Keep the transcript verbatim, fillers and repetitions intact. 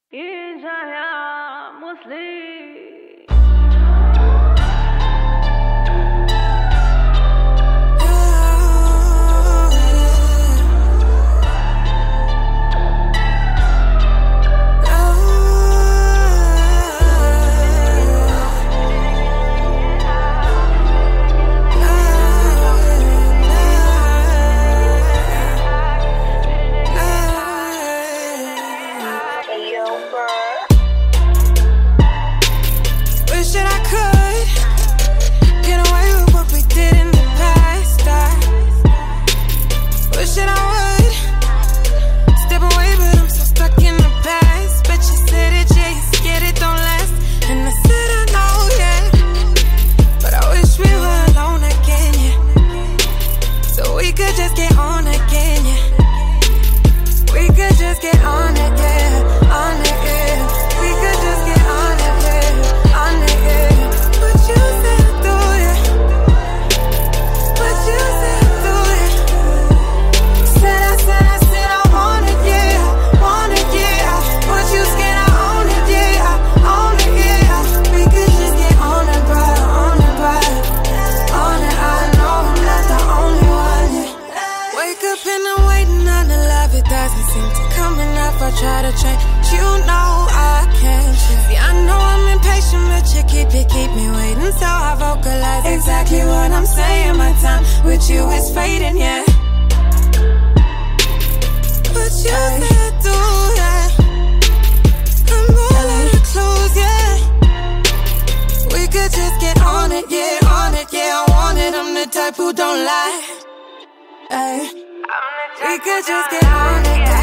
Injaya Muslim. Wish that I could get away with what we did in the past. I wish that I would step away, but I'm so stuck in the past. But you said it, yeah, you scared it don't last. And I said I know, yeah, but I wish we were alone again, yeah, so we could just get on again, yeah. We could just get on it, yeah, on it, yeah. We could just get on it, yeah, on it, yeah. What you said I do, yeah. What you said I do, yeah. Said I, said I, said I want it, yeah, want it, yeah. What you scared I own it, yeah, own it, yeah. We could just get on it, bro, on it, bro, on it. I know I'm not the only one, yeah. Wake up and I'm waiting on the love, it doesn't seem to come enough. I try to change, you know I can't change. See, I know I'm impatient, but you keep it, keep me waiting. So I vocalize exactly what I'm saying. My time with you is fading, yeah. But you said do, yeah. I'm all out of clues, yeah. We could just get on it, yeah, on it, yeah. I want it, I'm the type who don't lie, ay. We could just get on it, yeah.